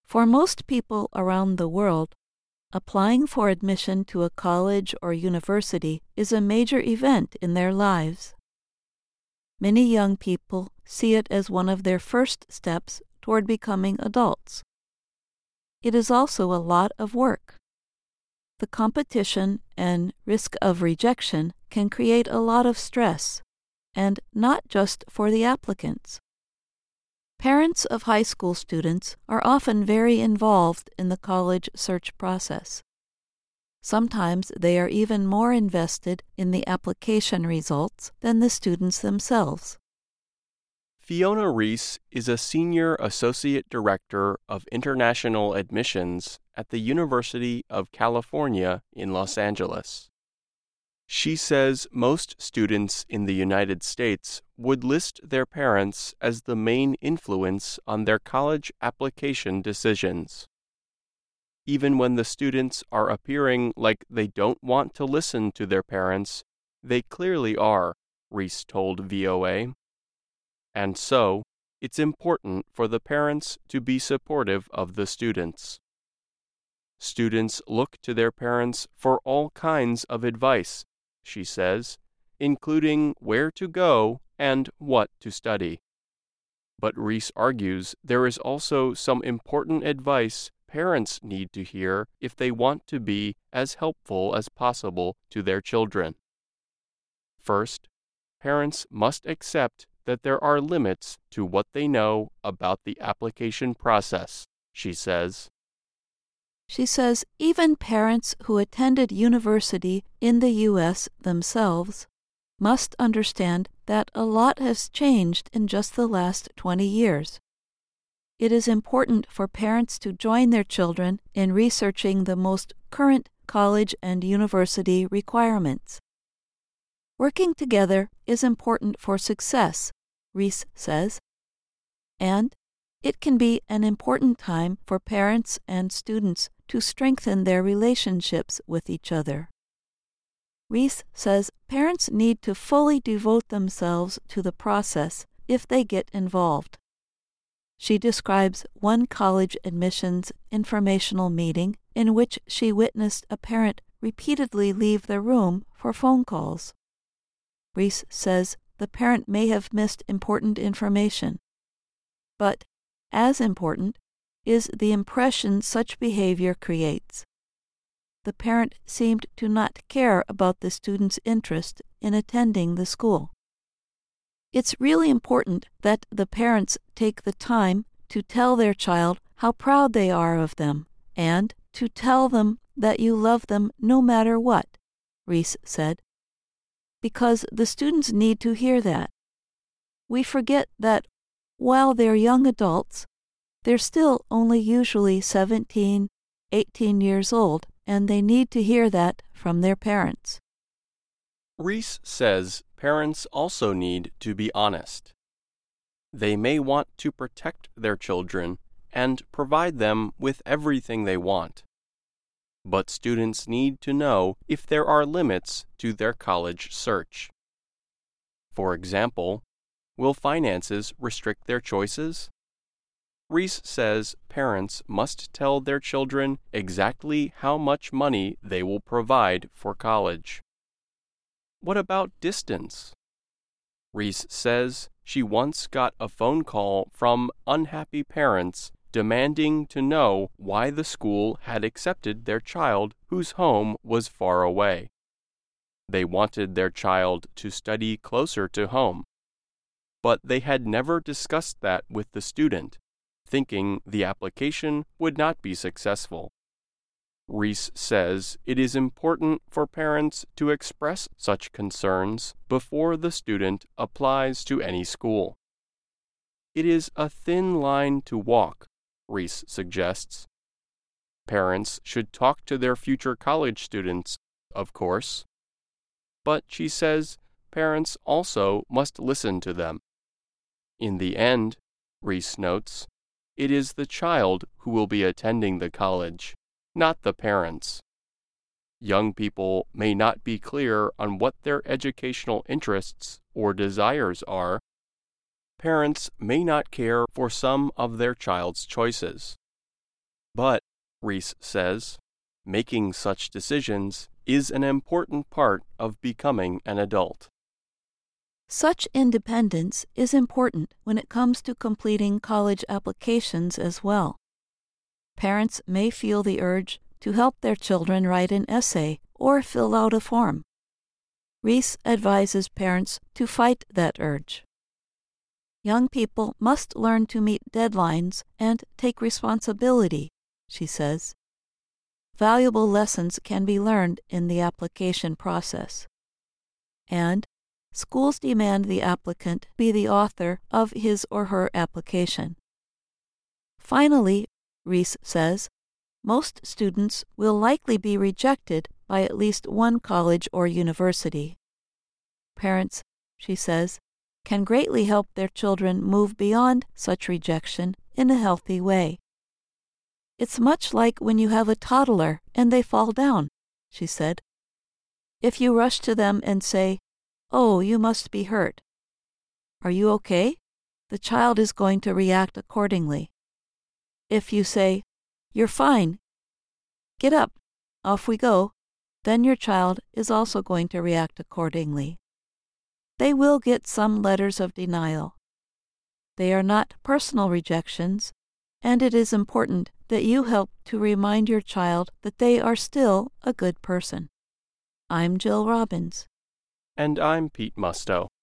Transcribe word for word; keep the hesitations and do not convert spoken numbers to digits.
For most people around the world, applying for admission to a college or university is a major event in their lives. Many young people see it as one of their first steps toward becoming adults. It is also a lot of work. The competition and risk of rejection can create a lot of stress, and not just for the applicants. Parents of high school students are often very involved in the college search process. Sometimes they are even more invested in the application results than the students themselves. Fiona Reese is a Senior Associate Director of International Admissions at the University of California in Los Angeles. She says most students in the United States would list their parents as the main influence on their college application decisions. Even when the students are appearing like they don't want to listen to their parents, they clearly are, Reese told V O A. And so, it's important for the parents to be supportive of the students. Students look to their parents for all kinds of advice, she says, including where to go and what to study. But Reese argues there is also some important advice parents need to hear if they want to be as helpful as possible to their children. First, parents must accept that there are limits to what they know about the application process, she says. She says even parents who attended university in the U S themselves must understand that a lot has changed in just the last twenty years. It is important for parents to join their children in researching the most current college and university requirements. Working together is important for success, Reese says, and it can be an important time for parents and students to strengthen their relationships with each other. Reese says parents need to fully devote themselves to the process if they get involved. She describes one college admissions informational meeting in which she witnessed a parent repeatedly leave the room for phone calls. Reese says the parent may have missed important information, but as important is the impression such behavior creates. The parent seemed to not care about the student's interest in attending the school. It's really important that the parents take the time to tell their child how proud they are of them and to tell them that you love them no matter what, Reese said, because the students need to hear that. We forget that while they're young adults, they're still only usually seventeen, eighteen years old, and they need to hear that from their parents. Reese says parents also need to be honest. They may want to protect their children and provide them with everything they want. But students need to know if there are limits to their college search. For example, will finances restrict their choices? Reese says parents must tell their children exactly how much money they will provide for college. What about distance? Reese says she once got a phone call from unhappy parents demanding to know why the school had accepted their child whose home was far away. They wanted their child to study closer to home, but they had never discussed that with the student, thinking the application would not be successful. Reese says it is important for parents to express such concerns before the student applies to any school. It is a thin line to walk, Reese suggests. Parents should talk to their future college students, of course, but she says parents also must listen to them. In the end, Reese notes, it is the child who will be attending the college, not the parents. Young people may not be clear on what their educational interests or desires are. Parents may not care for some of their child's choices. But, Reese says, making such decisions is an important part of becoming an adult. Such independence is important when it comes to completing college applications as well. Parents may feel the urge to help their children write an essay or fill out a form. Reese advises parents to fight that urge. Young people must learn to meet deadlines and take responsibility, she says. Valuable lessons can be learned in the application process. And schools demand the applicant be the author of his or her application. Finally, Reese says, most students will likely be rejected by at least one college or university. Parents, she says, can greatly help their children move beyond such rejection in a healthy way. It's much like when you have a toddler and they fall down, she said. If you rush to them and say, "Oh, you must be hurt. Are you okay?" the child is going to react accordingly. If you say, "You're fine. Get up. Off we go," then your child is also going to react accordingly. They will get some letters of denial. They are not personal rejections, and it is important that you help to remind your child that they are still a good person. I'm Jill Robbins. And I'm Pete Musto.